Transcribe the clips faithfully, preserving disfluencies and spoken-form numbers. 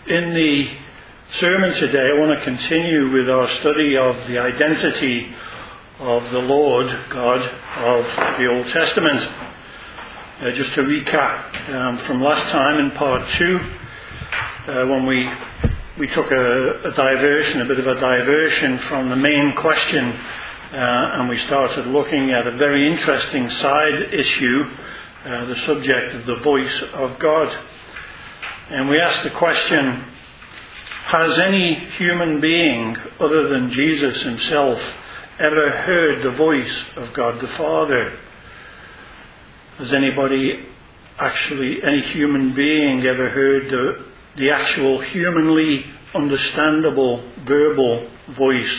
In the sermon today, I want to continue with our study of the identity of the Lord God of the Old Testament. Uh, just to recap um, from last time in part two, uh, when we we took a, a diversion, a bit of a diversion from the main question, uh, and we started looking at a very interesting side issue, uh, the subject of the voice of God. And we asked the question, has any human being other than Jesus himself ever heard the voice of God the Father? Has anybody actually, any human being ever heard the, the actual humanly understandable verbal voice?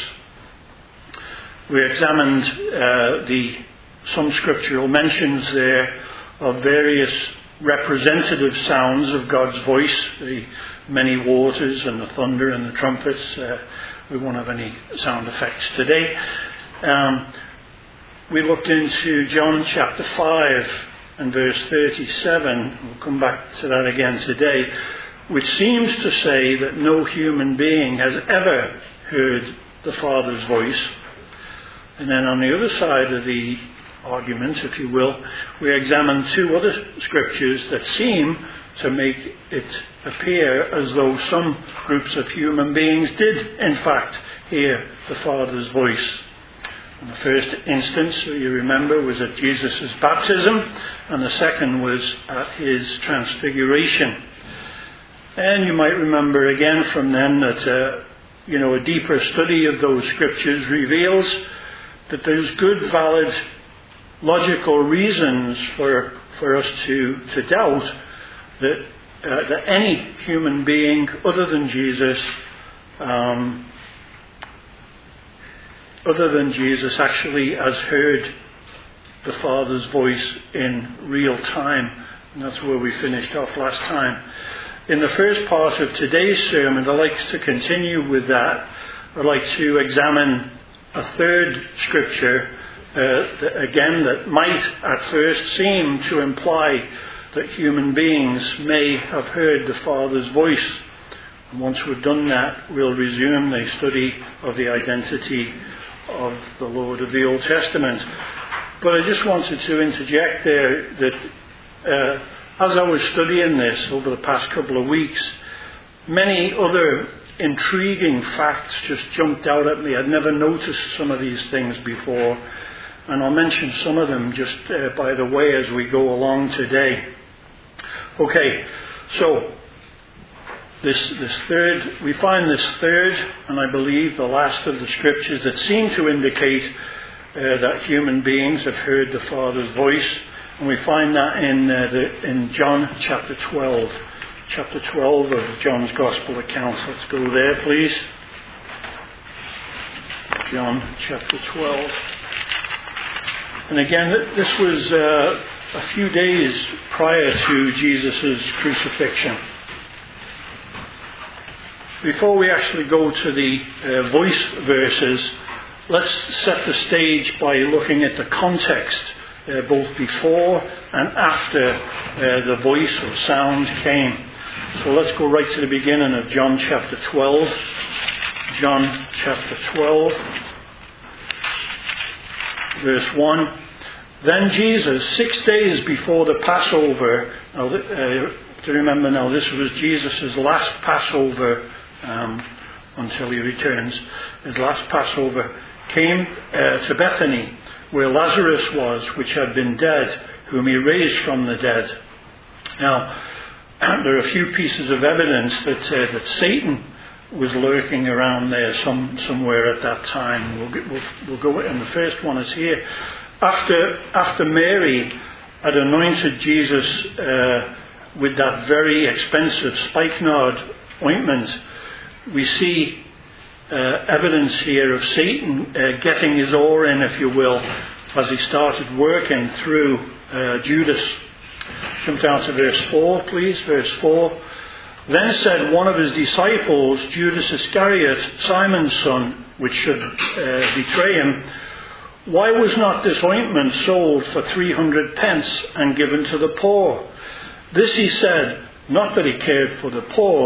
We examined uh, the some scriptural mentions there of various representative sounds of God's voice, the many waters and the thunder and the trumpets. Uh, we won't have any sound effects today. Um, we looked into John chapter five and verse thirty-seven. We'll come back to that again today, which seems to say that no human being has ever heard the Father's voice. And then on the other side of the argument, if you will, we examine two other scriptures that seem to make it appear as though some groups of human beings did in fact hear the Father's voice. And the first instance, you remember, was at Jesus' baptism, and the second was at his transfiguration. And you might remember again from then that uh, you know a deeper study of those scriptures reveals that there's good, valid, logical reasons for for us to, to doubt that uh, that any human being other than Jesus, um, other than Jesus, actually has heard the Father's voice in real time. And that's where we finished off last time. In the first part of today's sermon, I'd like to continue with that. I'd like to examine a third scripture, Uh, that, again, that might at first seem to imply that human beings may have heard the Father's voice. And once we've done that, we'll resume the study of the identity of the Lord of the Old Testament. But I just wanted to interject there that uh, as I was studying this over the past couple of weeks, many other intriguing facts just jumped out at me. I'd never noticed some of these things before. And I'll mention some of them just uh, by the way as we go along today. Okay, so this this third, we find this third, and I believe the last of the scriptures that seem to indicate uh, that human beings have heard the Father's voice, and we find that in uh, the, in John chapter twelve, chapter twelve of John's Gospel account. Let's go there, please. John chapter twelve. And again, this was uh, a few days prior to Jesus' crucifixion. Before we actually go to the uh, voice verses, let's set the stage by looking at the context, uh, both before and after uh, the voice or sound came. So let's go right to the beginning of John chapter twelve. John chapter twelve. Verse one, then Jesus, six days before the Passover, now, uh, to remember now, this was Jesus' last Passover um, until he returns, his last Passover, came uh, to Bethany, where Lazarus was, which had been dead, whom he raised from the dead. Now, there are a few pieces of evidence that uh, that Satan was lurking around there some somewhere at that time. We'll, get, we'll, we'll go, and the first one is here. After after Mary had anointed Jesus uh, with that very expensive spikenard ointment, we see uh, evidence here of Satan uh, getting his oar in, if you will, as he started working through uh, Judas. Jump down to verse four, please. Verse four. Then said one of his disciples, Judas Iscariot, Simon's son, which should uh, betray him, why was not this ointment sold for three hundred pence and given to the poor? This he said, not that he cared for the poor,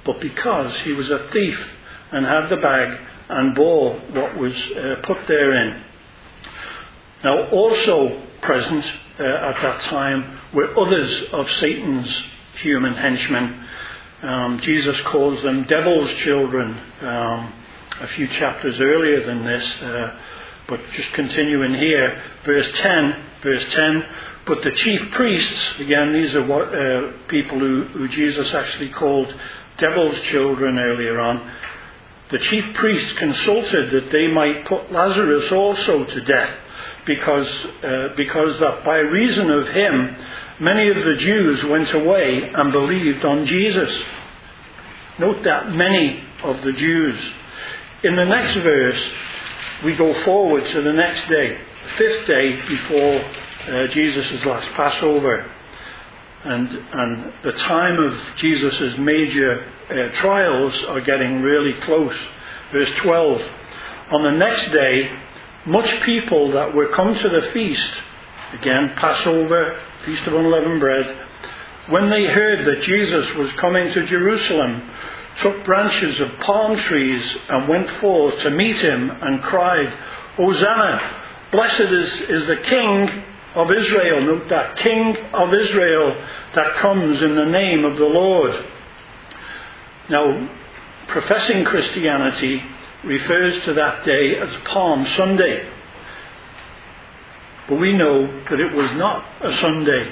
but because he was a thief and had the bag and bore what was uh, put therein. Now also present uh, at that time were others of Satan's human henchmen. Um, Jesus calls them devil's children um, a few chapters earlier than this, uh, but just continuing here, verse ten, verse ten, but the chief priests, again these are what uh, people who, who Jesus actually called devil's children earlier on, the chief priests consulted that they might put Lazarus also to death, because uh, because that by reason of him many of the Jews went away and believed on Jesus. Note that, many of the Jews. In the next verse, we go forward to the next day, the fifth day before uh, Jesus' last Passover. And, and the time of Jesus' major uh, trials are getting really close. Verse twelve, on the next day, much people that were come to the feast, again Passover, Feast of Unleavened Bread, when they heard that Jesus was coming to Jerusalem, took branches of palm trees and went forth to meet him and cried, Hosanna, blessed is, is the King of Israel. Note that, King of Israel that comes in the name of the Lord. Now, professing Christianity refers to that day as Palm Sunday. But we know that it was not a Sunday.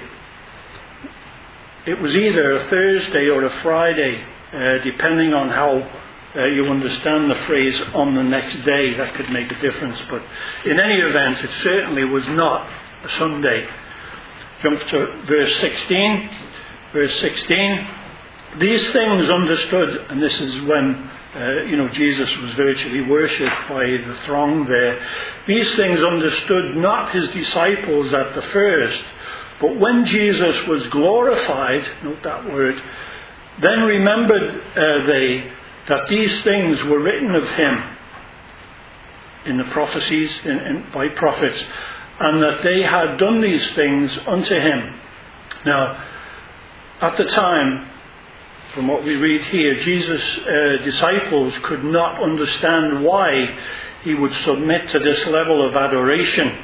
It was either a Thursday or a Friday, uh, depending on how uh, you understand the phrase on the next day. That could make a difference. But in any event, it certainly was not a Sunday. Jump to verse sixteen. Verse sixteen. These things understood, and this is when uh, you know Jesus was virtually worshipped by the throng there. These things understood not his disciples at the first, but when Jesus was glorified, note that word, then remembered uh, they that these things were written of him in the prophecies in, in, by prophets, and that they had done these things unto him. Now, at the time, from what we read here, Jesus' uh, disciples could not understand why he would submit to this level of adoration.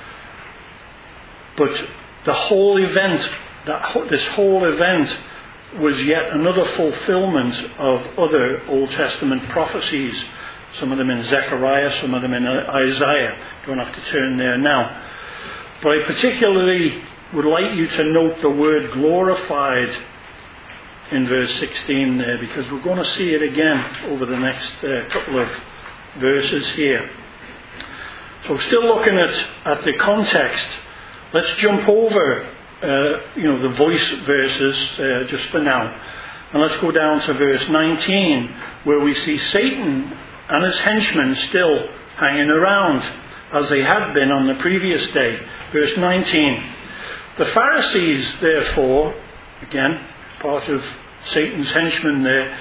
But the whole event, that this whole event was yet another fulfillment of other Old Testament prophecies. Some of them in Zechariah, some of them in Isaiah. Don't have to turn there now. But I particularly would like you to note the word glorified in verse sixteen there, because we're going to see it again over the next uh, couple of verses here. So still looking at, at the context, let's jump over uh, you know, the voice verses uh, just for now. And let's go down to verse nineteen, where we see Satan and his henchmen still hanging around, as they had been on the previous day. Verse nineteen. The Pharisees, therefore, again, part of Satan's henchmen there,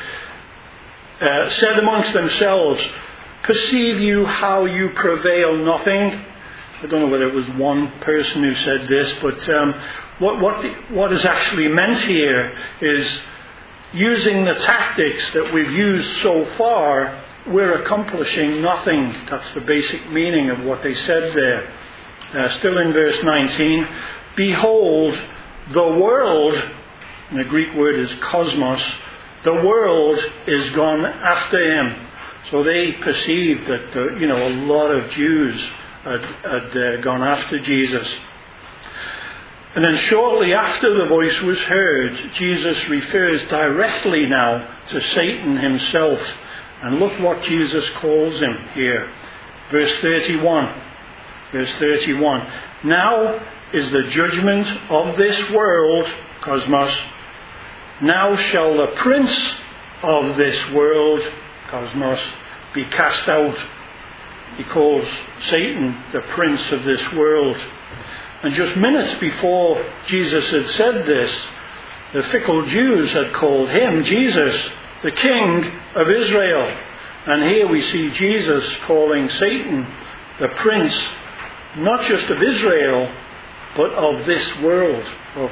uh, said amongst themselves, perceive you how you prevail nothing? I don't know whether it was one person who said this, but um, what, what, the, what is actually meant here is, using the tactics that we've used so far, we're accomplishing nothing. That's the basic meaning of what they said there. Uh, still in verse nineteen, behold, the world, and the Greek word is cosmos, the world is gone after him. So they perceived that the, you know, a lot of Jews had, had uh, gone after Jesus. And then shortly after the voice was heard, Jesus refers directly now to Satan himself. And look what Jesus calls him here. Verse thirty-one. Verse thirty-one. Now is the judgment of this world, cosmos. Now shall the prince of this world, cosmos, be cast out. He calls Satan the prince of this world. And just minutes before Jesus had said this, the fickle Jews had called him, Jesus, the King of Israel. And here we see Jesus calling Satan the prince, not just of Israel, but of this world, of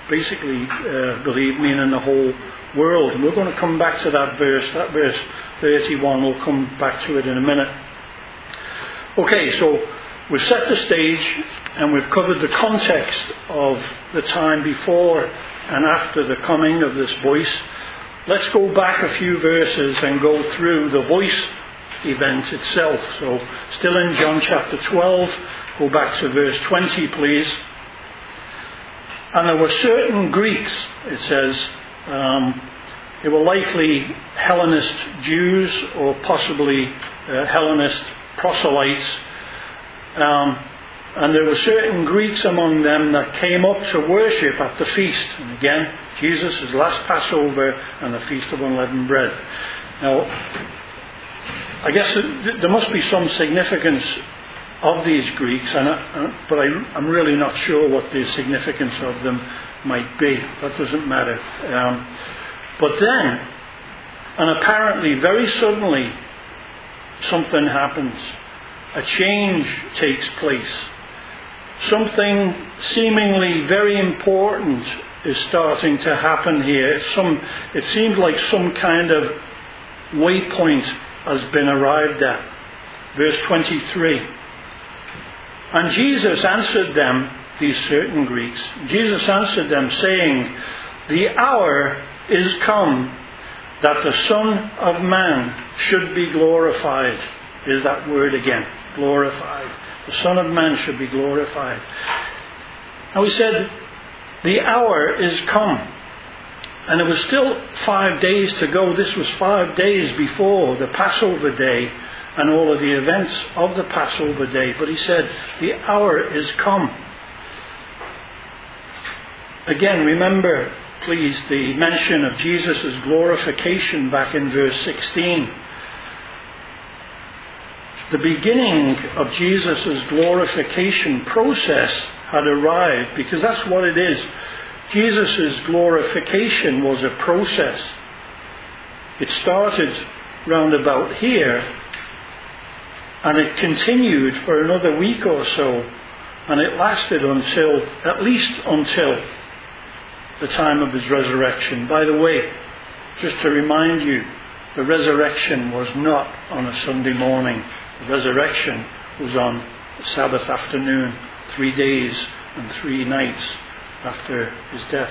basically uh, believe, meaning the whole world. And we're going to come back to that verse. That verse thirty-one, we'll come back to it in a minute. Okay, so we've set the stage and we've covered the context of the time before and after the coming of this voice. Let's go back a few verses and go through the voice event itself. So still in John chapter twelve, go back to verse twenty, please. And there were certain Greeks, it says, um, they were likely Hellenist Jews or possibly uh, Hellenist proselytes. Um, and there were certain Greeks among them that came up to worship at the feast. And again, Jesus' last Passover and the Feast of Unleavened Bread. Now, I guess there must be some significance of these Greeks, and I, but I, I'm really not sure what the significance of them might be. That doesn't matter. Um, but then, and apparently very suddenly, something happens. A change takes place. Something seemingly very important is starting to happen here. Some, it seems like some kind of waypoint has been arrived at. Verse twenty-three. And Jesus answered them, these certain Greeks, Jesus answered them, saying, the hour is come that the Son of Man should be glorified. Is that word again, glorified. The Son of Man should be glorified. And we said, the hour is come. And it was still five days to go. This was five days before the Passover day and all of the events of the Passover day. But he said, the hour is come. Again, remember, please, the mention of Jesus' glorification back in verse sixteen. The beginning of Jesus' glorification process had arrived, because that's what it is. Jesus' glorification was a process. It started round about here, and it continued for another week or so, and it lasted until, at least until the time of his resurrection. By the way, just to remind you, the resurrection was not on a Sunday morning. The resurrection was on Sabbath afternoon, three days and three nights after his death.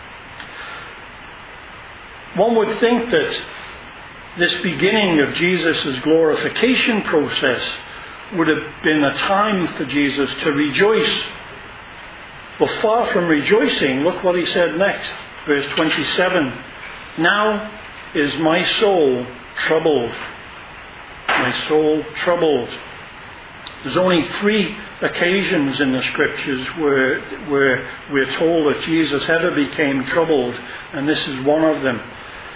One would think that this beginning of Jesus' glorification process would have been a time for Jesus to rejoice. But far from rejoicing, look what he said next, verse twenty-seven. Now is my soul troubled. My soul troubled. There's only three occasions in the scriptures where, where we're told that Jesus ever became troubled, and this is one of them.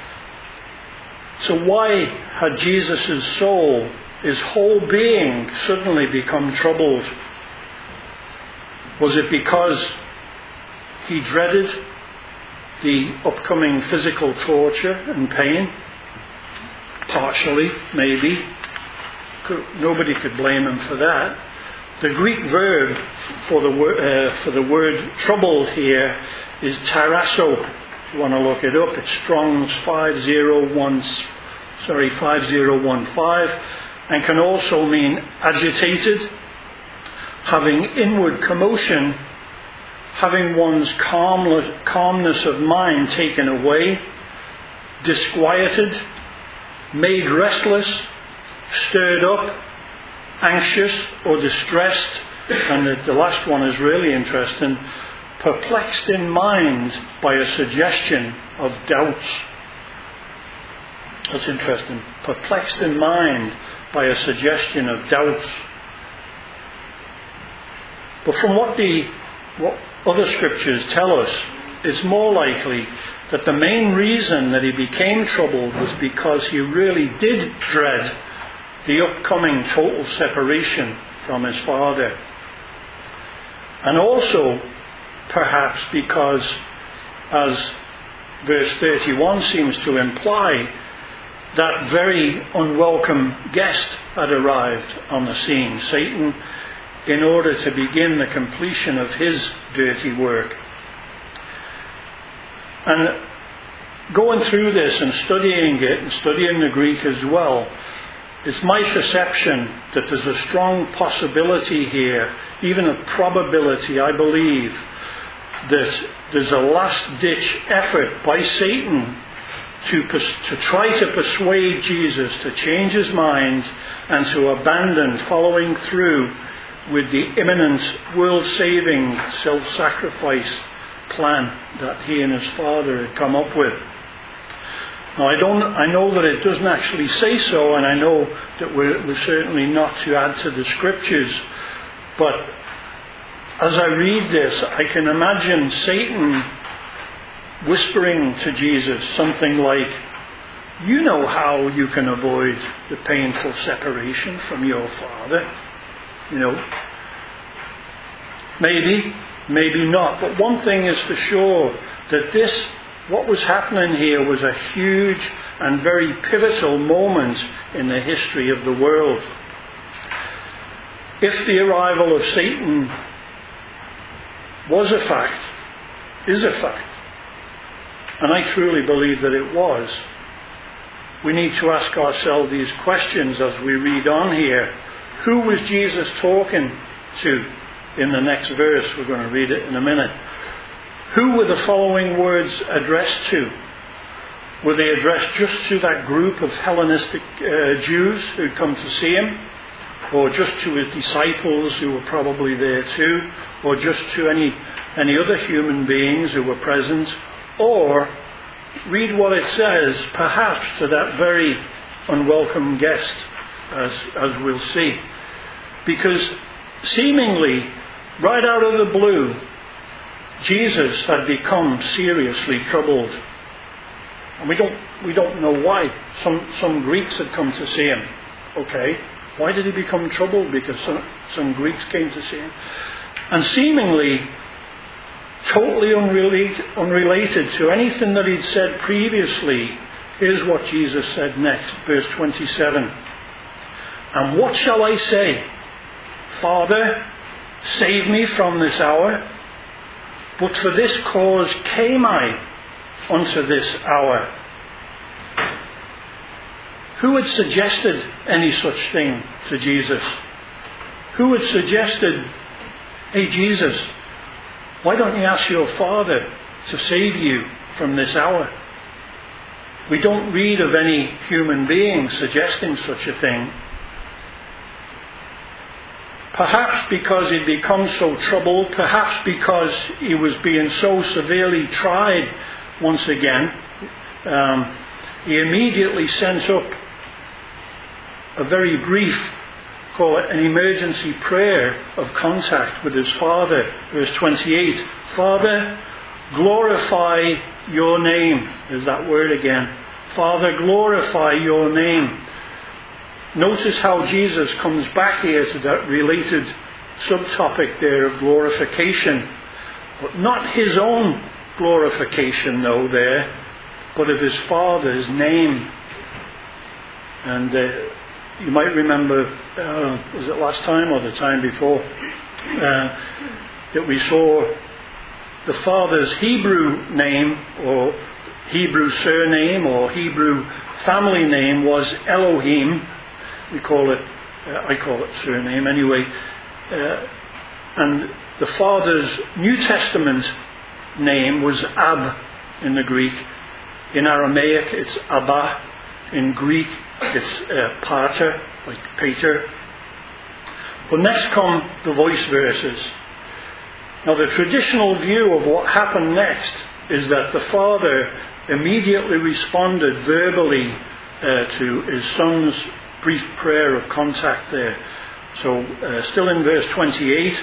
So why had Jesus' soul, his whole being, suddenly become troubled? Was it because he dreaded the upcoming physical torture and pain? Partially, maybe. Nobody could blame him for that. The Greek verb for the, uh, for the word troubled here is tarasso. If you want to look it up, it's Strong's five oh one, sorry, five oh one five, and can also mean agitated, having inward commotion, having one's calmness, calmness of mind taken away, disquieted, made restless, stirred up, anxious or distressed, and the, the last one is really interesting, perplexed in mind by a suggestion of doubts. That's interesting. Perplexed in mind by a suggestion of doubts. But from what the what other scriptures tell us, it's more likely that the main reason that he became troubled was because he really did dread the upcoming total separation from his Father. And also, perhaps because, as verse thirty-one seems to imply, that very unwelcome guest had arrived on the scene, Satan, in order to begin the completion of his dirty work. And going through this and studying it and studying the Greek as well, it's my perception that there's a strong possibility here, even a probability, I believe, that there's a last-ditch effort by Satan to, pers- to try to persuade Jesus to change his mind and to abandon following through with the imminent world-saving self-sacrifice plan that he and his Father had come up with. Now, I don't. I know that it doesn't actually say so, and I know that we're, we're certainly not to add to the Scriptures. But as I read this, I can imagine Satan whispering to Jesus something like, "You know how you can avoid the painful separation from your Father." You know, maybe, maybe not. But one thing is for sure, that this, what was happening here, was a huge and very pivotal moment in the history of the world. If the arrival of Satan was a fact, is a fact, and I truly believe that it was, we need to ask ourselves these questions as we read on here. Who was Jesus talking to in the next verse? We're going to read it in a minute. Who were the following words addressed to? Were they addressed just to that group of Hellenistic uh, Jews who'd come to see him? Or just to his disciples who were probably there too? Or just to any, any other human beings who were present? Or, read what it says, perhaps to that very unwelcome guest, as, as we'll see. Because seemingly, right out of the blue, Jesus had become seriously troubled. And we don't we don't know why. Some some Greeks had come to see him. Okay. Why did he become troubled? Because some, some Greeks came to see him. And seemingly totally unrelated, unrelated to anything that he'd said previously, here's what Jesus said next, verse twenty-seven. And what shall I say? Father, save me from this hour. But for this cause came I unto this hour. Who had suggested any such thing to Jesus? Who had suggested, hey Jesus, why don't you ask your Father to save you from this hour? We don't read of any human being suggesting such a thing. Perhaps because he'd become so troubled, perhaps because he was being so severely tried once again, um, he immediately sent up a very brief, call it an emergency prayer of contact with his Father. Verse twenty-eight, Father, glorify your name. There's that word again. Father, glorify your name. Notice how Jesus comes back here to that related subtopic there of glorification. But not his own glorification, though, there, but of his Father's name. And uh, you might remember, uh, was it last time or the time before, uh, that we saw the Father's Hebrew name, or Hebrew surname, or Hebrew family name was Elohim. We call it, uh, I call it surname anyway. Uh, and the Father's New Testament name was Ab in the Greek. In Aramaic it's Abba. In Greek it's uh, Pater, like Peter. But next come the voice verses. Now the traditional view of what happened next is that the Father immediately responded verbally uh, to his Son's brief prayer of contact there. So uh, still in verse twenty-eight.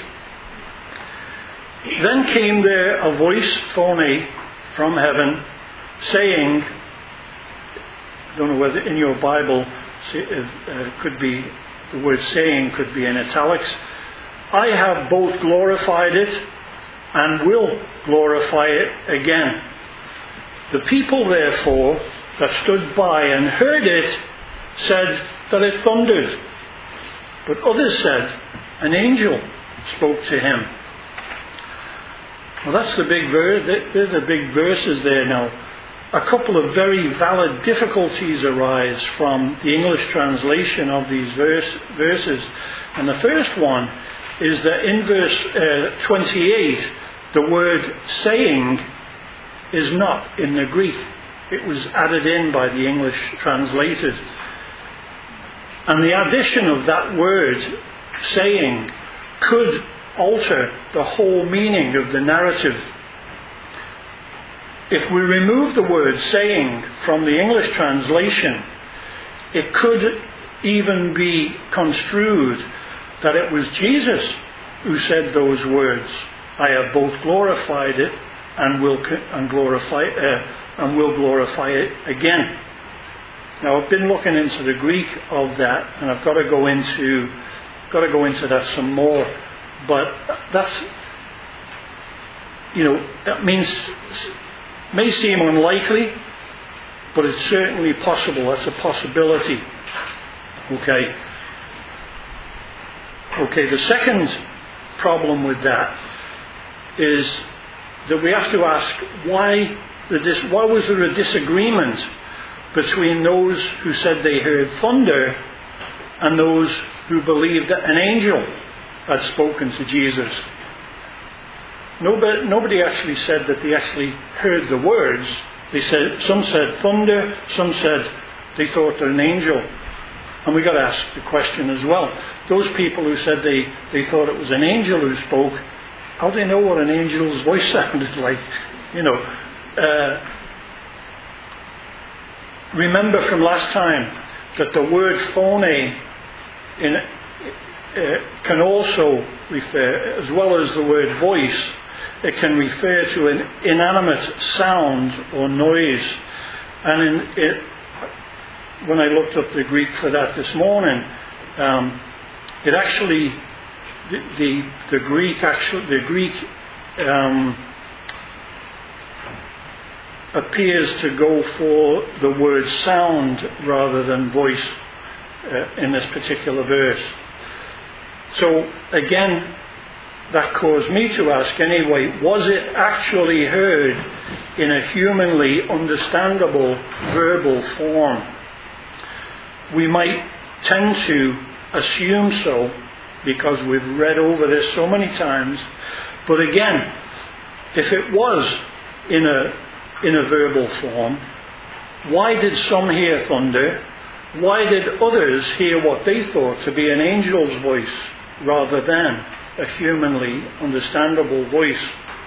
Then came there a voice, phone, from heaven, saying, I don't know whether in your Bible uh, could be, the word saying could be in italics, I have both glorified it and will glorify it again. The people therefore that stood by and heard it said that it thundered. But others said, an angel spoke to him. Well, that's the big verse. They're the big verses there now. A couple of very valid difficulties arise from the English translation of these verse, verses. And the first one is that in verse uh, twenty-eight, the word saying is not in the Greek. It was added in by the English translators. And the addition of that word, saying, could alter the whole meaning of the narrative. If we remove the word saying from the English translation, it could even be construed that it was Jesus who said those words. I have both glorified it and will and glorify uh, and will glorify it again. Now I've been looking into the Greek of that, and I've got to go into got to go into that some more. But that's, you know, that means may seem unlikely, but it's certainly possible. That's a possibility. Okay. Okay. The second problem with that is that we have to ask why the dis- why was there a disagreement between those who said they heard thunder and those who believed that an angel had spoken to Jesus? Nobody, nobody actually said that they actually heard the words. They said, some said thunder, some said they thought that an angel. And we got to ask the question as well. Those people who said they, they thought it was an angel who spoke, how do they know what an angel's voice sounded like? You know, uh, remember from last time that the word phone in, uh, can also refer, as well as the word voice, it can refer to an inanimate sound or noise. And in, it, when I looked up the Greek for that this morning, um, it actually, the, the, the Greek actually, the Greek um, appears to go for the word sound rather than voice uh, in this particular verse. So again, that caused me to ask anyway, was it actually heard in a humanly understandable verbal form? We might tend to assume so because we've read over this so many times. But again, if it was in a in a verbal form, why did some hear thunder? Why did others hear what they thought to be an angel's voice rather than a humanly understandable voice?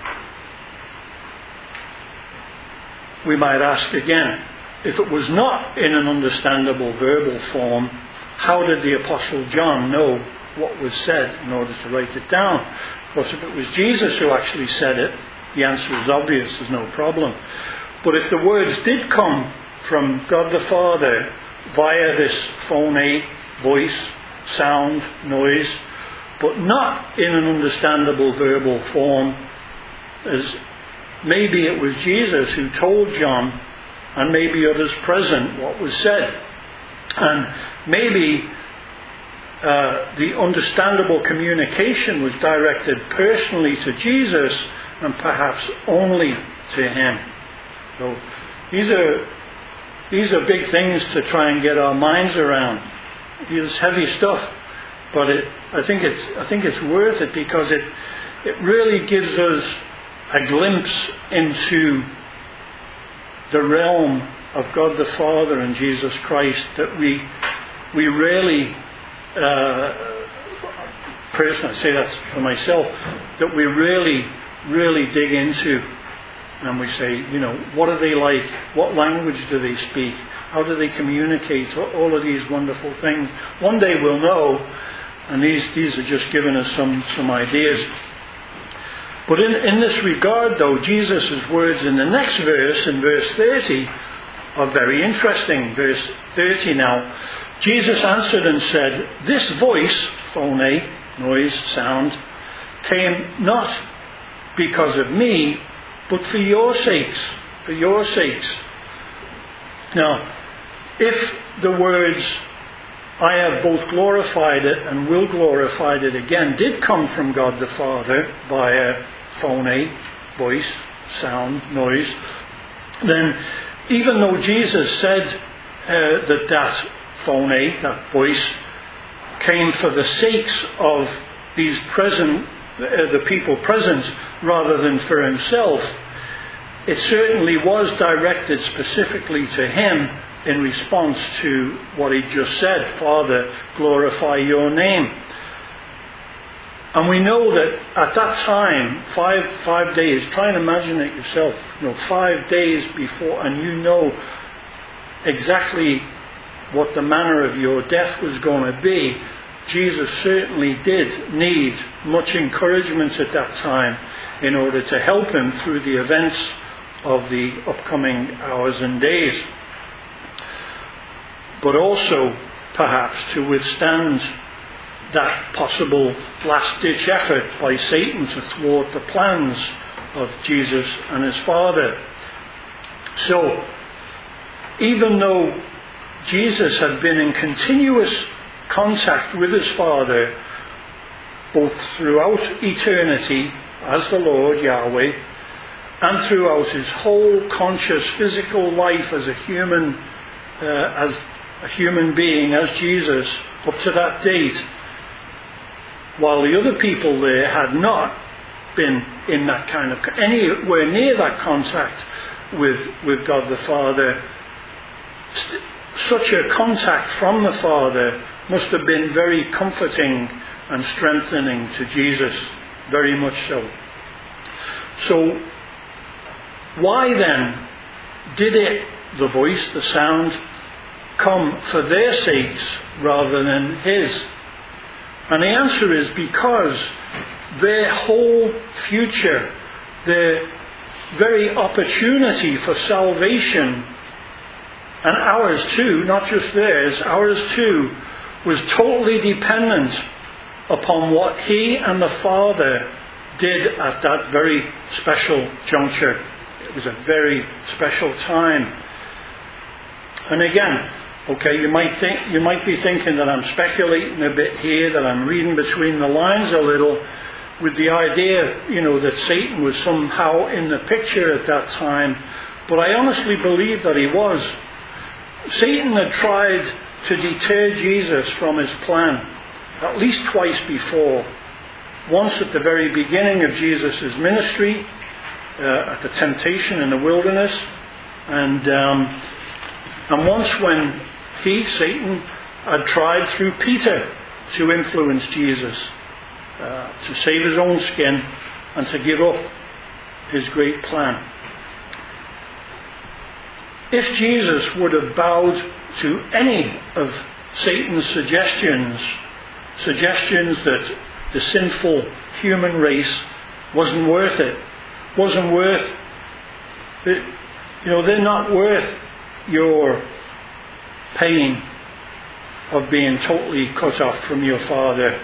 We might ask again, if it was not in an understandable verbal form, how did the Apostle John know what was said in order to write it down? Because if it was Jesus who actually said it, the answer is obvious, there's no problem. But if the words did come from God the Father via this phone, voice, sound, noise, but not in an understandable verbal form, as maybe it was Jesus who told John and maybe others present what was said. And maybe uh, the understandable communication was directed personally to Jesus and perhaps only to him. So these are these are big things to try and get our minds around. It's heavy stuff, but it, I think it's I think it's worth it because it it really gives us a glimpse into the realm of God the Father and Jesus Christ that we we really uh, personally, I say that for myself, that we really really dig into, and we say, you know, what are they like? What language do they speak? How do they communicate? All of these wonderful things. One day we'll know, and these these are just giving us some some ideas. But in, in this regard, though, Jesus' words in the next verse, in verse thirty, are very interesting. Verse thirty now. Jesus answered and said, "This voice," phone, noise, sound, "came not because of me, but for your sakes." For your sakes. Now, if the words, "I have both glorified it and will glorify it again," did come from God the Father via phone, voice, sound, noise, then even though Jesus said uh, that that phone, that voice, came for the sakes of these present, uh, the people present, rather than for himself, it certainly was directed specifically to him in response to what he just said, Father, glorify your name. And we know that at that time, five five days, try and imagine it yourself, you know, five days before, and you know exactly what the manner of your death was going to be. Jesus certainly did need much encouragement at that time in order to help him through the events of the upcoming hours and days. But also, perhaps, to withstand that possible last-ditch effort by Satan to thwart the plans of Jesus and his Father. So, even though Jesus had been in continuous contact with his Father, both throughout eternity as the Lord Yahweh, and throughout his whole conscious physical life as a human, uh, as a human being, as Jesus, up to that date, while the other people there had not been in that kind of, anywhere near that contact with, with God the Father, st- such a contact from the Father must have been very comforting and strengthening to Jesus, very much so. So, why then did it, the voice, the sound, come for their sakes rather than his? And the answer is because their whole future, their very opportunity for salvation, and ours too, not just theirs, ours too, was totally dependent upon what he and the Father did at that very special juncture. It was a very special time. And again, okay, you might think, you might be thinking that I'm speculating a bit here, that I'm reading between the lines a little, with the idea, you know, that Satan was somehow in the picture at that time. But I honestly believe that he was. Satan had tried to deter Jesus from his plan at least twice before. Once at the very beginning of Jesus' ministry, uh, at the temptation in the wilderness, and um, and once when he, Satan, had tried through Peter to influence Jesus, uh, to save his own skin and to give up his great plan. If Jesus would have bowed to any of Satan's suggestions, suggestions that the sinful human race wasn't worth it, wasn't worth it, you know, they're not worth your pain of being totally cut off from your Father.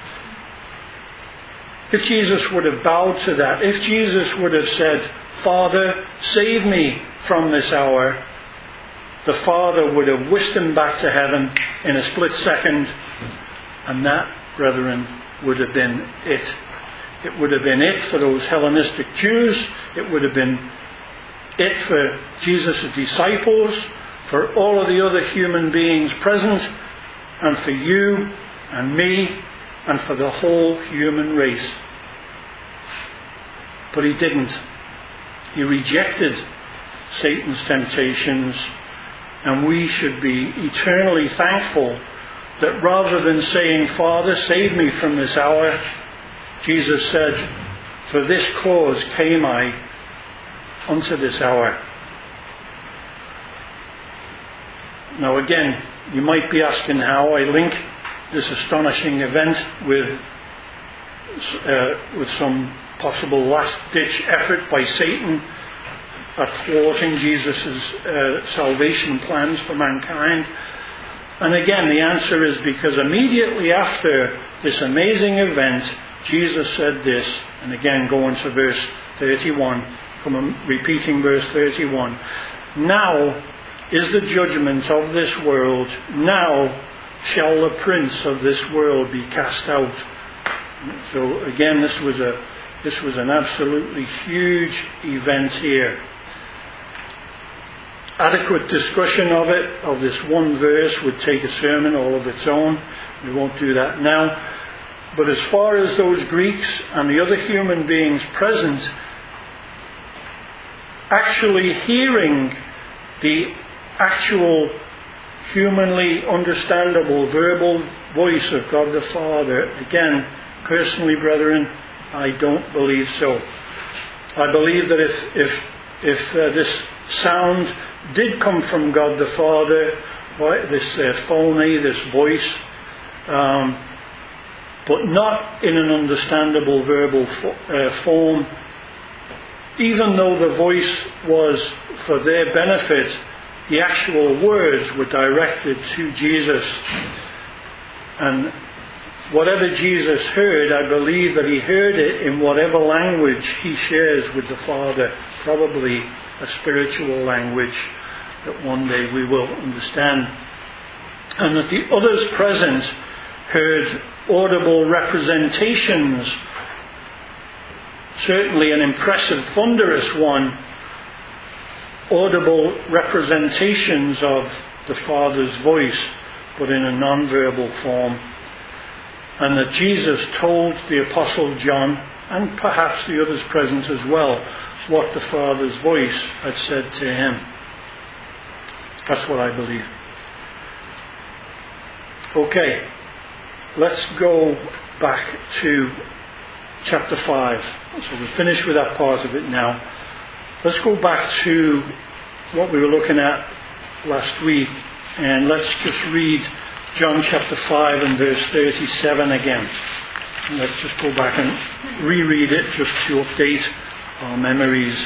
If Jesus would have bowed to that, if Jesus would have said, Father, save me from this hour, the Father would have whisked him back to heaven in a split second, and that, brethren, would have been it. It would have been it for those Hellenistic Jews. It would have been it for Jesus' disciples, for all of the other human beings present, and for you and me, and for the whole human race. But he didn't. He rejected Satan's temptations, and we should be eternally thankful that rather than saying, Father, save me from this hour, Jesus said, for this cause came I unto this hour. Now again, you might be asking how I link this astonishing event with uh, with some possible last-ditch effort by Satan at thwarting Jesus' uh, salvation plans for mankind. And again, the answer is because immediately after this amazing event, Jesus said this, and again going to verse thirty-one, from repeating verse thirty-one, now is the judgment of this world, now shall the prince of this world be cast out. So again, this was a This was an absolutely huge event here. Adequate discussion of it, of this one verse, would take a sermon all of its own. We won't do that now. But as far as those Greeks and the other human beings present actually hearing the actual humanly understandable verbal voice of God the Father, again, personally, brethren, I don't believe so. I believe that if if if uh, this sound did come from God the Father, this uh, phony, this voice, um, but not in an understandable verbal fo- uh, form, even though the voice was for their benefit, the actual words were directed to Jesus. And whatever Jesus heard, I believe that he heard it in whatever language he shares with the Father, probably a spiritual language that one day we will understand. And that the others present heard audible representations, certainly an impressive, thunderous one, audible representations of the Father's voice, but in a non-verbal form. And that Jesus told the Apostle John, and perhaps the others present as well, what the Father's voice had said to him. That's what I believe. Okay, let's go back to chapter five. So we're finished with that part of it now. Let's go back to what we were looking at last week, and let's just read John chapter five and verse thirty-seven again. And let's just go back and reread it just to update our memories.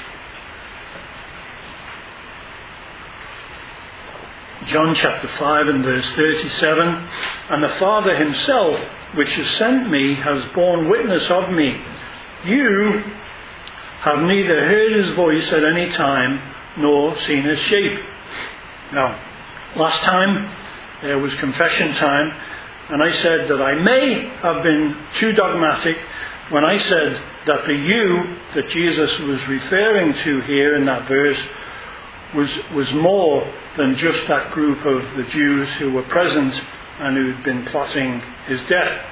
John chapter five and verse thirty-seven. And the Father himself, which has sent me, has borne witness of me. You have neither heard his voice at any time, nor seen his shape. Now, last time there was confession time, and I said that I may have been too dogmatic when I said that the you that Jesus was referring to here in that verse was, was more than just that group of the Jews who were present and who had been plotting his death.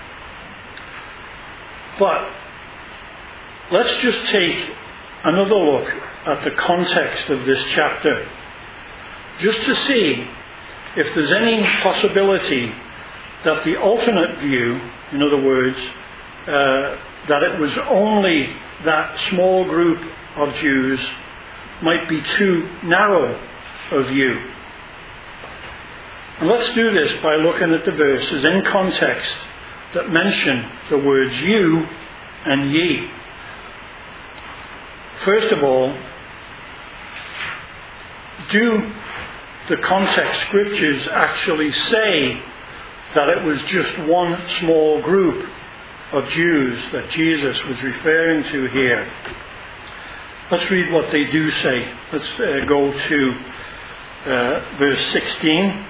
But let's just take another look at the context of this chapter, just to see if there's any possibility that the alternate view, in other words, uh, that it was only that small group of Jews, might be too narrow a view. And let's do this by looking at the verses in context that mention the words you and ye. First of all, do the context scriptures actually say that it was just one small group of Jews that Jesus was referring to here? Let's read what they do say. Let's uh, go to uh, verse sixteen,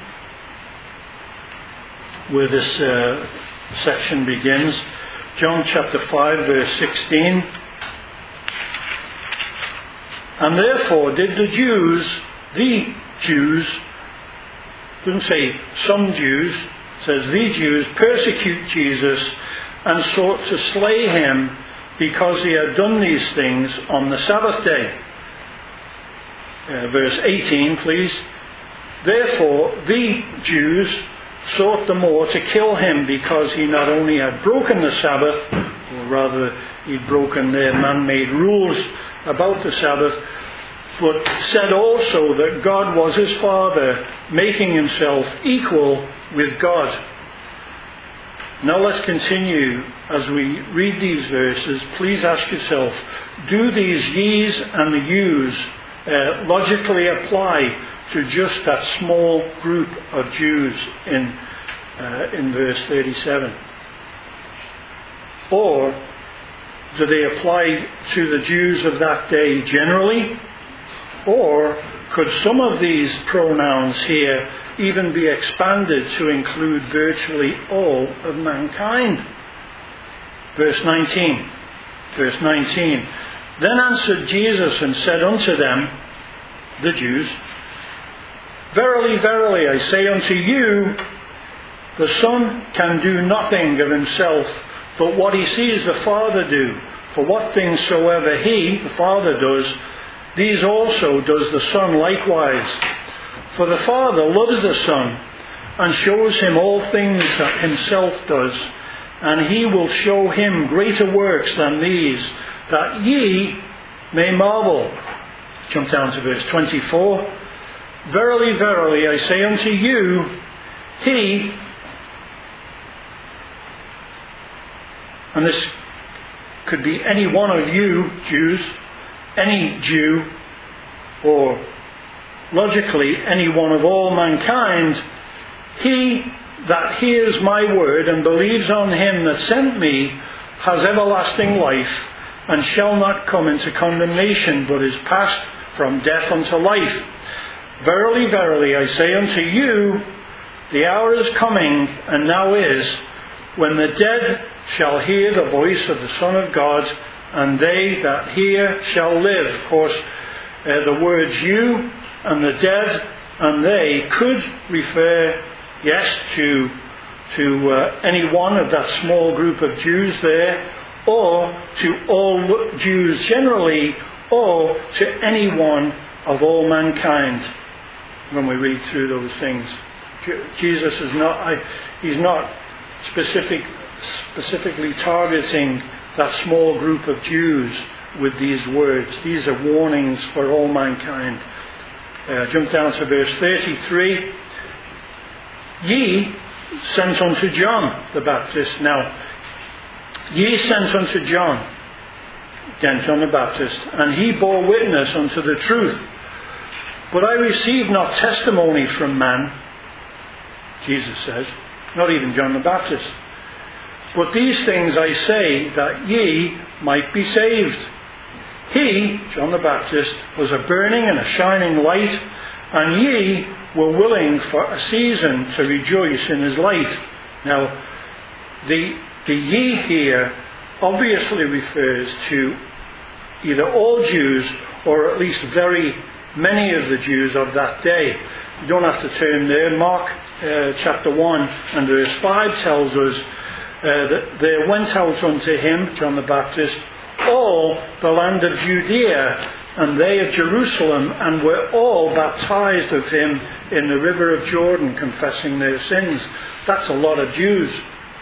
where this uh, section begins. John chapter five, verse sixteen. And therefore did the Jews, the Jews, doesn't say some Jews, it says the Jews, persecute Jesus and sought to slay him because he had done these things on the Sabbath day. Uh, verse eighteen, please. Therefore the Jews sought the more to kill him because he not only had broken the Sabbath, or rather he'd broken their man-made rules about the Sabbath, but said also that God was his Father, making himself equal with God. Now let's continue as we read these verses. Please ask yourself, do these ye's and the you's uh, logically apply to just that small group of Jews in uh, in verse thirty-seven? Or do they apply to the Jews of that day generally? Or could some of these pronouns here even be expanded to include virtually all of mankind? Verse nineteen. verse nineteen. Then answered Jesus and said unto them, the Jews, Verily, verily, I say unto you, the Son can do nothing of himself, but what he sees the Father do. For what things soever he, the Father, does, these also does the Son likewise. For the Father loves the Son, and shows him all things that himself does, and he will show him greater works than these, that ye may marvel. Jump down to verse twenty-four. Verily, verily, I say unto you, he, and this could be any one of you Jews, any Jew, or logically any one of all mankind, he that hears my word and believes on him that sent me has everlasting life, and shall not come into condemnation, but is passed from death unto life. Verily, verily, I say unto you, the hour is coming, and now is, when the dead shall hear the voice of the Son of God, and they that hear shall live. Of course, uh, the words you and the dead and they could refer, yes, to to uh, any one of that small group of Jews there, or to all Jews generally, or to anyone of all mankind. When we read through those things, Jesus is not, I, he's not specific, specifically targeting that small group of Jews with these words. These are warnings for all mankind. Uh, jump down to verse thirty-three. Ye sent unto John the Baptist. Now, ye sent unto John, again John the Baptist, and he bore witness unto the truth. But I received not testimony from man, Jesus says, not even John the Baptist. But these things I say, that ye might be saved. He, John the Baptist, was a burning and a shining light, and ye were willing for a season to rejoice in his light. Now, the, the ye here obviously refers to either all Jews, or at least very many of the Jews of that day. You don't have to turn there. Mark uh, chapter one and verse five tells us uh, that there went out unto him, John the Baptist, all the land of Judea, and they of Jerusalem, and were all baptized of him in the river of Jordan, confessing their sins. That's a lot of Jews.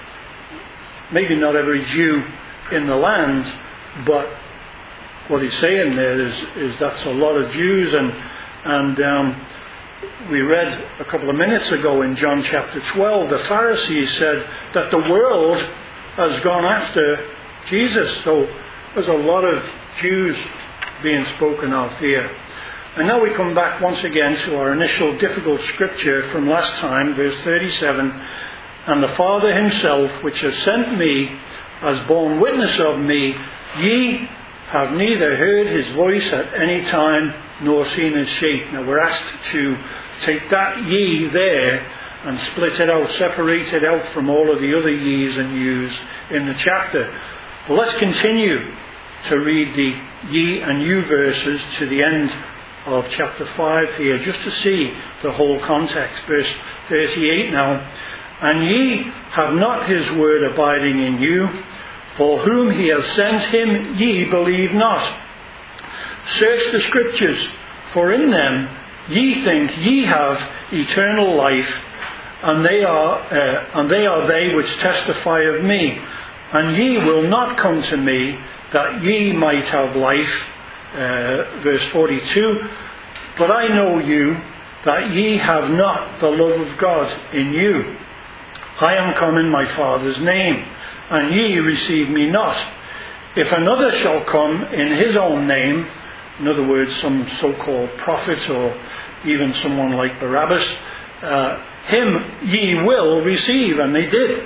Maybe not every Jew in the land, but what he's saying there is, is that's a lot of Jews. And and um, we read a couple of minutes ago in John chapter twelve, the Pharisees said that the world has gone after Jesus. So there's a lot of Jews being spoken of here. And now we come back once again to our initial difficult scripture from last time, verse thirty-seven. And the Father himself, which has sent me, has borne witness of me. Ye have neither heard his voice at any time, nor seen his shape. Now we're asked to take that ye there and split it out, separate it out from all of the other ye's and you's in the chapter. Well, let's continue to read the ye and you verses to the end of chapter five here, just to see the whole context. Verse thirty-eight now. And ye have not his word abiding in you, for whom he has sent him ye believe not. Search the scriptures, for in them ye think ye have eternal life, and they are uh, and they are they which testify of me. And ye will not come to me, that ye might have life. Uh, verse forty-two. But I know you, that ye have not the love of God in you. I am come in my Father's name, and ye receive me not. If another shall come in his own name, in other words, some so-called prophet, or even someone like Barabbas, uh, him ye will receive. And they did.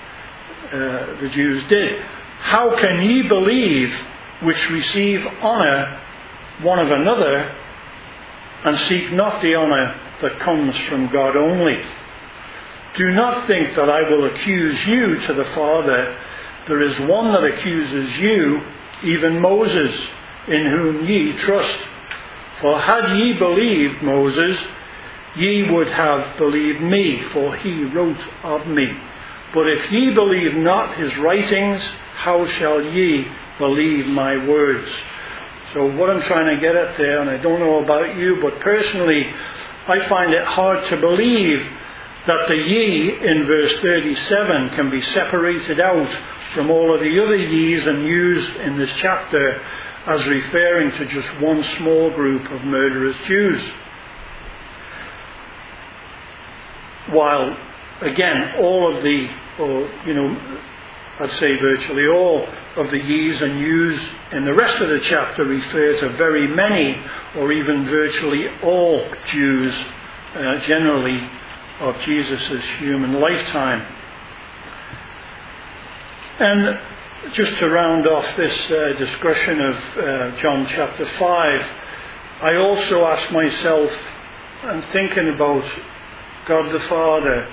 Uh, the Jews did. How can ye believe which receive honour one of another, and seek not the honour that comes from God only? Do not think that I will accuse you to the Father. There is one that accuses you, even Moses, in whom ye trust. For had ye believed Moses, ye would have believed me, for he wrote of me. But if ye believe not his writings, how shall ye believe my words? So what I'm trying to get at there, and I don't know about you, but personally, I find it hard to believe that the ye in verse thirty-seven can be separated out from all of the other ye's and you's in this chapter as referring to just one small group of murderous Jews. While, again, all of the, or, you know, I'd say virtually all of the ye's and you's in the rest of the chapter refer to very many, or even virtually all Jews, uh, generally, of Jesus' human lifetime. And just to round off this uh, discussion of uh, John chapter five, I also ask myself, and thinking about God the Father,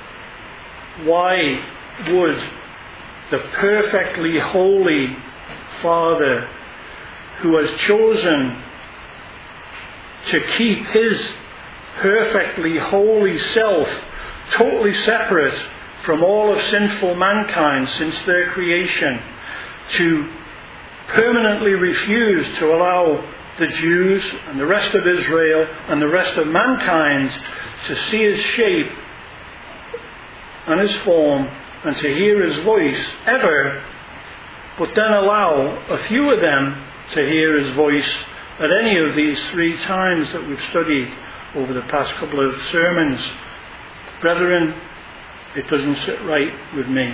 why would the perfectly holy Father, who has chosen to keep his perfectly holy self totally separate from all of sinful mankind since their creation, to permanently refuse to allow the Jews and the rest of Israel and the rest of mankind to see his shape and his form and to hear his voice ever, but then allow a few of them to hear his voice at any of these three times that we've studied over the past couple of sermons. Brethren, it doesn't sit right with me.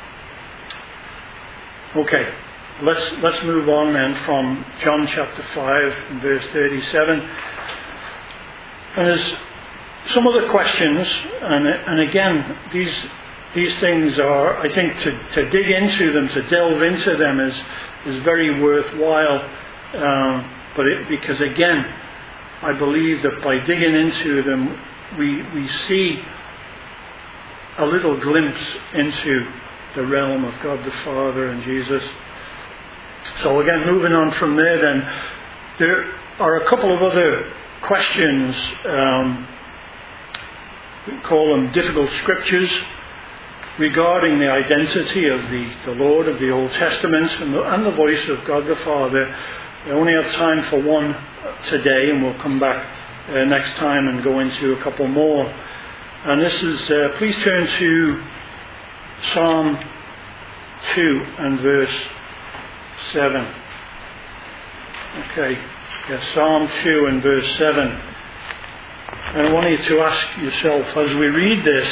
Okay, let's let's move on then from John chapter five and verse thirty-seven. And there's some other questions, and and again, these these things are, I think, to, to dig into them, to delve into them is is very worthwhile. Um, but it, because again, I believe that by digging into them, we we see a little glimpse into the realm of God the Father and Jesus. So again, moving on from there then, there are a couple of other questions, um, we call them difficult scriptures, regarding the identity of the, the Lord of the Old Testament and the, and the voice of God the Father. I only have time for one today, and we'll come back uh, next time and go into a couple more. And this is, uh, please turn to Psalm two and verse seven. Okay, yes, Psalm two and verse seven. And I want you to ask yourself, as we read this,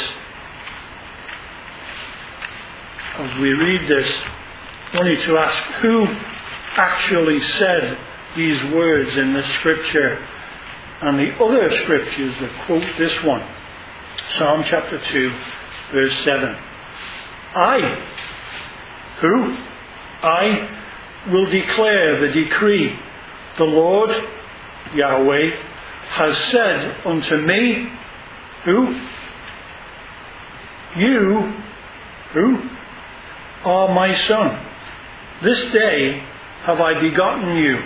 as we read this, I want you to ask, who actually said these words in this scripture and the other scriptures that quote this one? Psalm chapter two, verse seven. I, who? I will declare the decree. The Lord, Yahweh, has said unto me, who? You, who? Are my son. This day have I begotten you.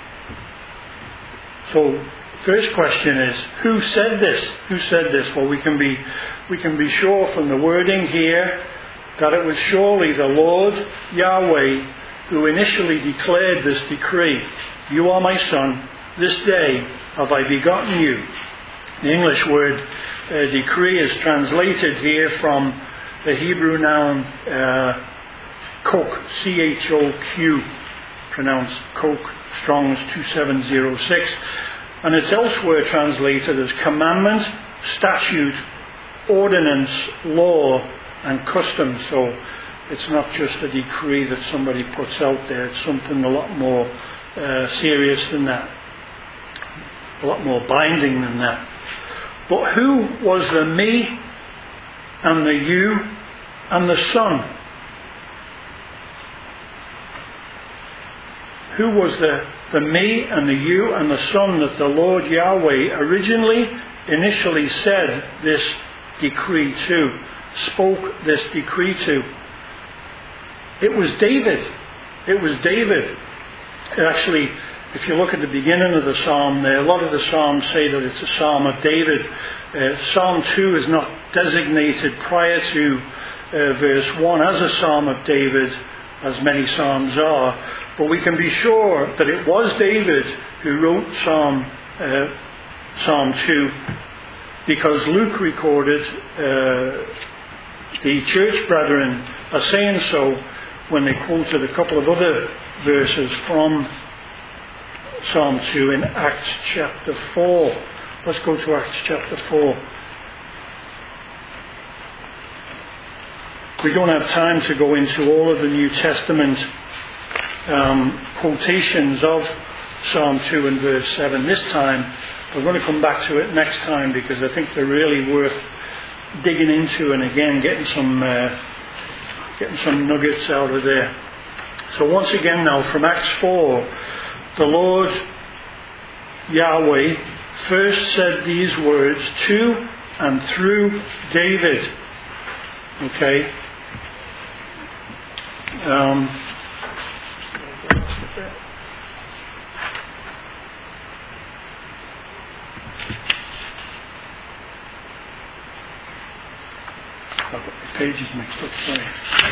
So, first question is, who said this? Who said this? Well, we can be we can be sure from the wording here that it was surely the Lord Yahweh who initially declared this decree. You are my son, this day have I begotten you. The English word uh, decree is translated here from the Hebrew noun uh, Chok, C H O Q, pronounced Chok, Strong's two seven zero six. And it's elsewhere translated as commandment, statute, ordinance, law, and custom. So it's not just a decree that somebody puts out there. It's something a lot more uh, serious than that. A lot more binding than that. But who was the me and the you and the son? Who was the, the me and the you and the son that the Lord Yahweh originally, initially said this decree to, spoke this decree to? It was David. It was David. Actually, if you look at the beginning of the psalm there, a lot of the psalms say that it's a psalm of David. Uh, psalm two is not designated prior to uh, verse one as a psalm of David, as many psalms are. But we can be sure that it was David who wrote Psalm, uh, Psalm two, because Luke recorded uh, the church brethren as saying so when they quoted a couple of other verses from Psalm two in Acts chapter four. Let's go to Acts chapter four. We don't have time to go into all of the New Testament um, quotations of Psalm two and verse seven this time. We're going to come back to it next time because I think they're really worth digging into and again getting some uh, getting some nuggets out of there. So once again now from Acts four, the Lord Yahweh first said these words to and through David. Okay. Um, I've got the pages mixed up, sorry.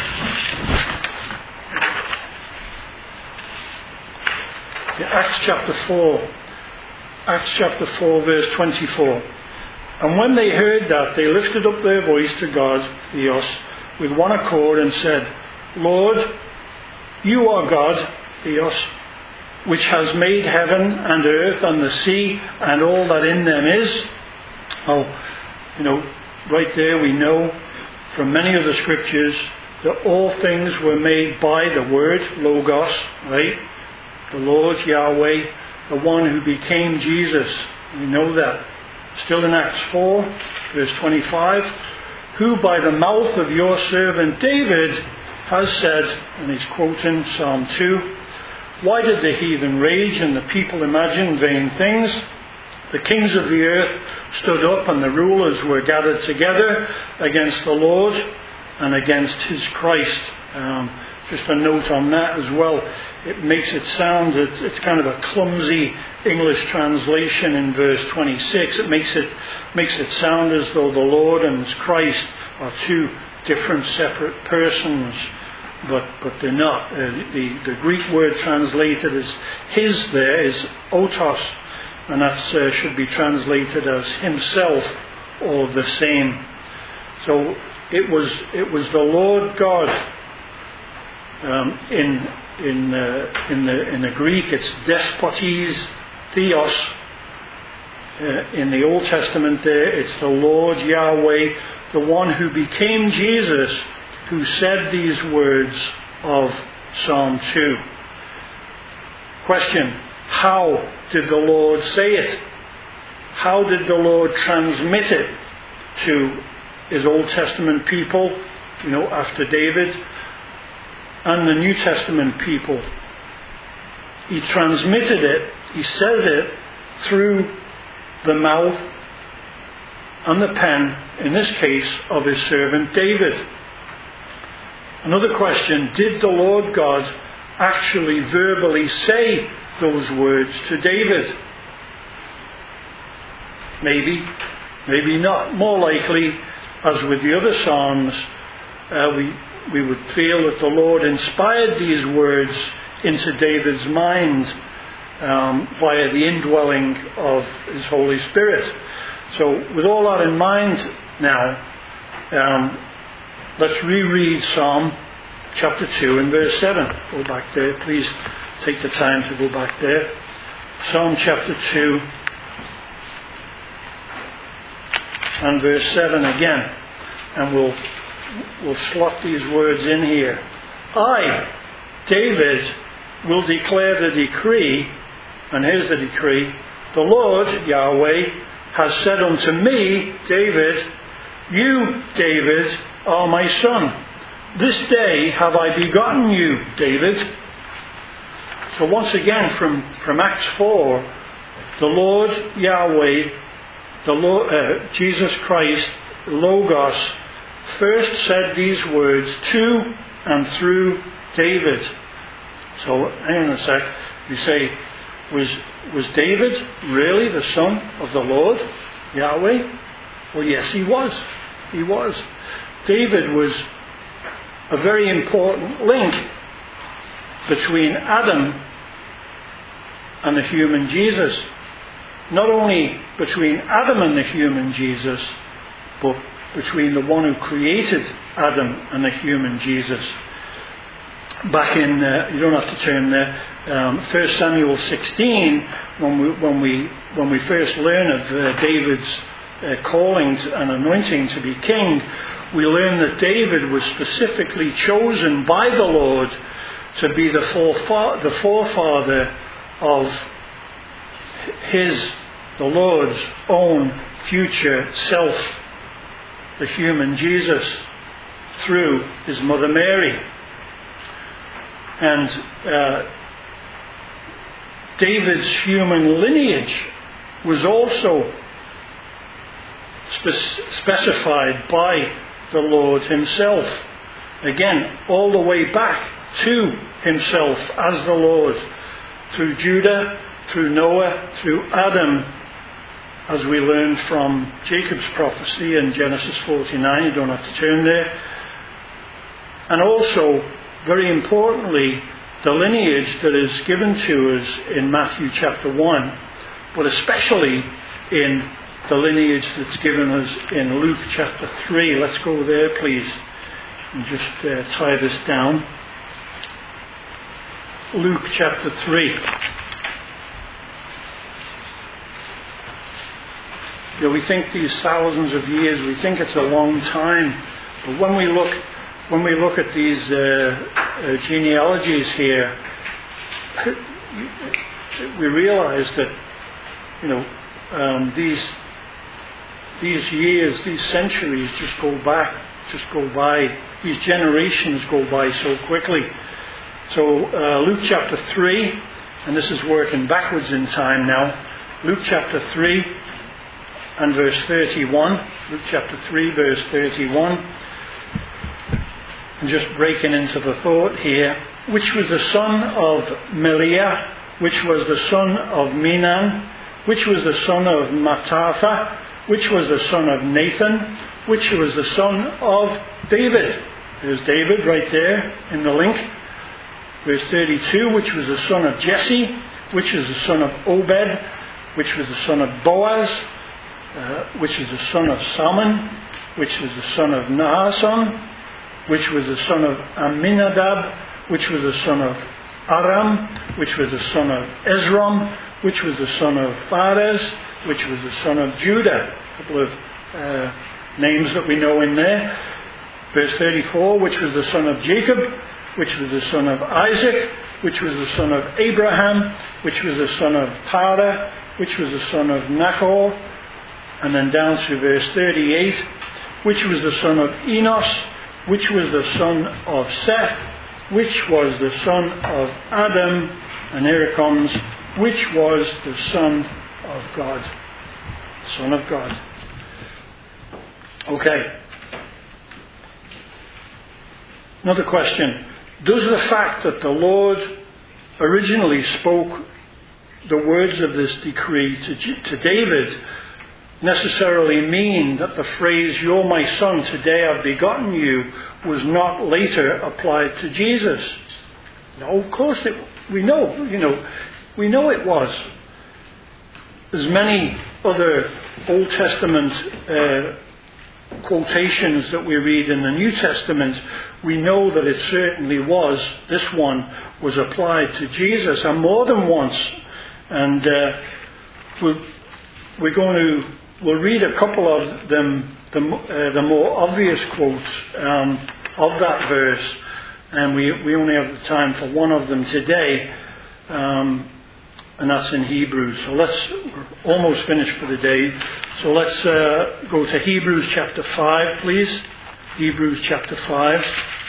Yeah, Acts chapter four. Acts chapter four, verse twenty-four. And when they heard that, they lifted up their voice to God, Theos, with one accord and said, Lord, you are God, Theos, which has made heaven and earth and the sea and all that in them is. Oh, you know, right there we know from many of the scriptures that all things were made by the word, Logos, right? The Lord Yahweh, the one who became Jesus. We know that. Still in Acts four, verse twenty-five, who by the mouth of your servant David has said, and he's quoting Psalm two, why did the heathen rage and the people imagine vain things? The kings of the earth stood up and the rulers were gathered together against the Lord and against his Christ. Um, just a note on that as well. It makes it sound, it's, it's kind of a clumsy English translation in verse twenty-six. It makes it makes it sound as though the Lord and his Christ are two different separate persons. But but they're not. Uh, the, the Greek word translated as his there is otos, and that uh, should be translated as himself or the same. So it was it was the Lord God. Um, in in uh, in the in the Greek, it's despotes theos. Uh, in the Old Testament, there it's the Lord Yahweh, the one who became Jesus, who said these words of Psalm two. Question: how did the Lord say it? How did the Lord transmit it to his Old Testament people, you know, after David, and the New Testament people? He transmitted it, he says it, through the mouth and the pen, in this case, of his servant David. Another question: did the Lord God actually verbally say those words to David? Maybe, maybe not. More likely, as with the other Psalms, uh, we we would feel that the Lord inspired these words into David's mind um, via the indwelling of his Holy Spirit. So with all that in mind now, um, let's reread Psalm chapter two and verse seven. Go back there. Please take the time to go back there. Psalm chapter two and verse seven again. And we'll We'll slot these words in here. I, David, will declare the decree, and here's the decree. The Lord, Yahweh, has said unto me, David, you, David, are my son. This day have I begotten you, David. So once again from, from Acts four, the Lord, Yahweh, the Lord, uh, Jesus Christ, Logos, first said these words to and through David. So hang on a sec. We say, was was David really the son of the Lord, Yahweh? Well, yes, he was. He was. David was a very important link between Adam and the human Jesus. Not only between Adam and the human Jesus, but between the one who created Adam and the human Jesus. Back in, uh, you don't have to turn there, um, First Samuel sixteen, when we when we when we first learn of uh, David's uh, calling and anointing to be king, we learn that David was specifically chosen by the Lord to be the forefa- the forefather of his, the Lord's own future self, the human Jesus, through his mother Mary. And uh, David's human lineage was also spe- specified by the Lord himself. Again, all the way back to himself as the Lord, through Judah, through Noah, through Adam, as we learn from Jacob's prophecy in Genesis forty-nine. You don't have to turn there. And also, very importantly, the lineage that is given to us in Matthew chapter one, but especially in the lineage that's given us in Luke chapter three. Let's go there, please, and just uh, tie this down. Luke chapter three. You know, we think these thousands of years, we think it's a long time, but when we look When we look at these uh, uh, genealogies here, we realize that, you know, um, these these years, these centuries just go back, just go by. These generations go by so quickly. So uh, Luke chapter three, and this is working backwards in time now. Luke chapter three and verse thirty-one. Luke chapter three, verse thirty-one. And just breaking into the thought here, which was the son of Meliah, which was the son of Menan, which was the son of Mattatha, which was the son of Nathan, which was the son of David. There's David right there in the link. Verse thirty-two, which was the son of Jesse, which was the son of Obed, which was the son of Boaz, uh, which is the son of Salmon, which is the son of Nahason, which was the son of Aminadab, which was the son of Aram, which was the son of Ezrom, which was the son of Phares, which was the son of Judah. A couple of uh, names that we know in there. Verse thirty-four, which was the son of Jacob, which was the son of Isaac, which was the son of Abraham, which was the son of Terah, which was the son of Nahor. And then down to verse thirty-eight, which was the son of Enos, which was the son of Seth, which was the son of Adam, and here it comes, which was the son of God. Son of God. Okay. Another question. Does the fact that the Lord originally spoke the words of this decree to, to David necessarily mean that the phrase, "You're my son, today I've begotten you," was not later applied to Jesus? No, of course it, we know, you know, we know it was. There's many other Old Testament uh, quotations that we read in the New Testament. We know that it certainly was, this one was applied to Jesus, and more than once. And uh, we're, we're going to We'll read a couple of them, the, uh, the more obvious quotes um, of that verse, and we, we only have the time for one of them today, um, and that's in Hebrews. So let's, we're almost finished for the day, so let's uh, go to Hebrews chapter five, please. Hebrews chapter five.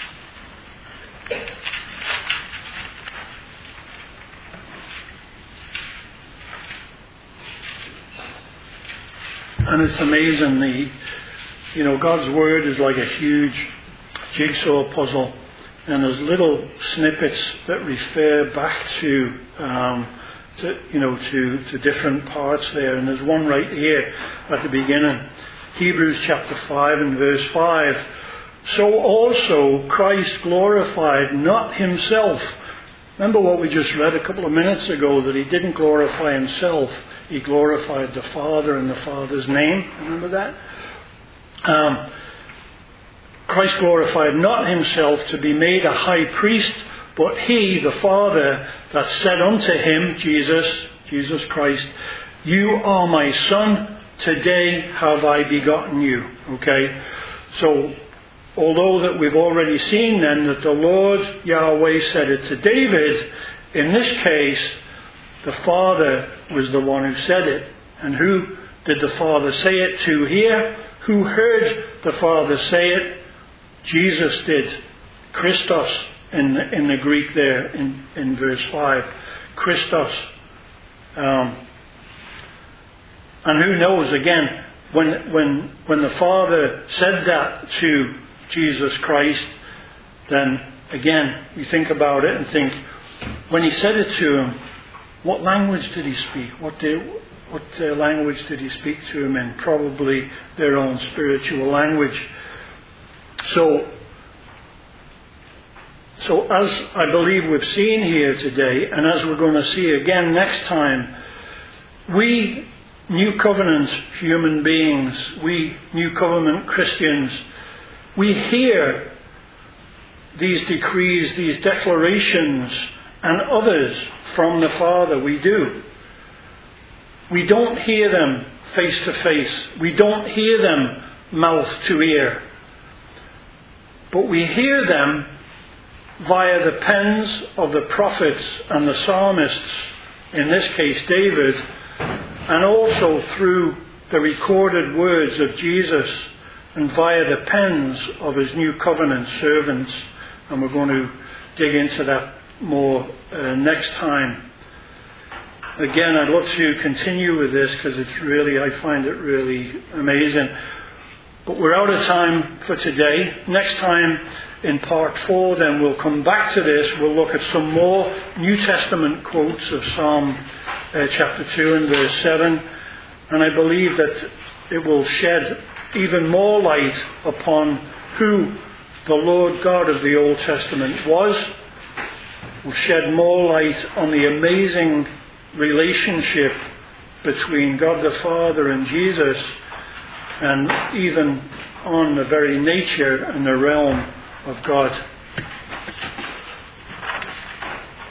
And it's amazing, the, you know, God's Word is like a huge jigsaw puzzle. and there's little snippets that refer back to, um, to you know, to, to different parts there. And there's one right here at the beginning. Hebrews chapter five and verse five. So also Christ glorified not himself. Remember what we just read a couple of minutes ago, that he didn't glorify himself. He glorified the Father in the Father's name. Remember that? Um, Christ glorified not himself to be made a high priest, but he, the Father, that said unto him, Jesus, Jesus Christ, you are my Son, today have I begotten you. Okay? So, although that we've already seen then that the Lord Yahweh said it to David, in this case, the Father was the one who said it. And who did the Father say it to here? Who heard the Father say it? Jesus did. Christos in the, in the Greek there in, in verse five. Christos. Um, and who knows, again, when when when the Father said that to Jesus Christ, then again, you think about it and think, when he said it to him, what language did he speak? What did, what uh, language did he speak to him in? Probably their own spiritual language. So, so as I believe we've seen here today, and as we're going to see again next time, we New Covenant human beings, we New Covenant Christians, we hear these decrees, these declarations, and others from the Father. We do. We don't hear them face to face. We don't hear them mouth to ear. But we hear them via the pens of the prophets and the psalmists, in this case David, and also through the recorded words of Jesus and via the pens of his new covenant servants. And we're going to dig into that more uh, next time. Again, I'd love to continue with this because it's really, I find it really amazing. But we're out of time for today. Next time, in part four, then we'll come back to this. We'll look at some more New Testament quotes of Psalm uh, chapter two and verse seven. And I believe that it will shed even more light upon who the Lord God of the Old Testament was. Will shed more light on the amazing relationship between God the Father and Jesus, and even on the very nature and the realm of God